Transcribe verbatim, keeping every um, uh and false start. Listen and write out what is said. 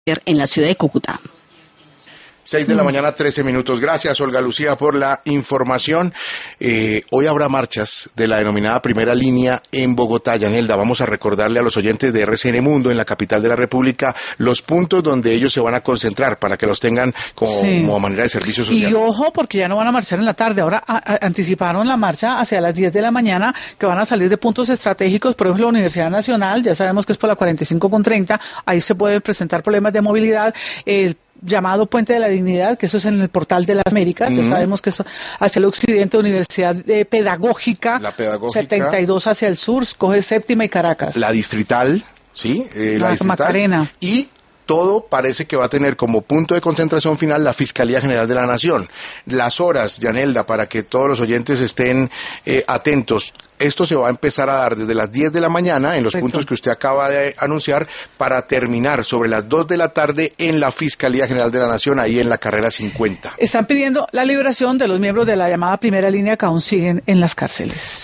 en la ciudad de Cúcuta. Seis de la mañana, trece minutos. Gracias, Olga Lucía, por la información. Eh, hoy habrá marchas de la denominada Primera Línea en Bogotá. Yanelda, vamos a recordarle a los oyentes de R C N Mundo, en la capital de la República, los puntos donde ellos se van a concentrar para que los tengan como, sí. como manera de servicio social. Y ojo, porque ya no van a marchar en la tarde. Ahora a, a, anticiparon la marcha hacia las diez de la mañana, que van a salir de puntos estratégicos. Por ejemplo, la Universidad Nacional, ya sabemos que es por la cuarenta y cinco con treinta. Ahí se pueden presentar problemas de movilidad. El llamado Puente de la Dignidad, que eso es en el Portal de las Américas, uh-huh. ya sabemos que eso hacia el occidente, Universidad eh, Pedagógica, la Pedagógica, setenta y dos hacia el sur, coge Séptima y Caracas. La Distrital, sí, eh, la, la Distrital. Macarena. Y todo parece que va a tener como punto de concentración final la Fiscalía General de la Nación. Las horas, Yanelda, para que todos los oyentes estén eh, atentos. Esto se va a empezar a dar desde las diez de la mañana en los Perfecto. puntos que usted acaba de anunciar, para terminar sobre las dos de la tarde en la Fiscalía General de la Nación, ahí en la carrera cincuenta. Están pidiendo la liberación de los miembros de la llamada Primera Línea que aún siguen en las cárceles.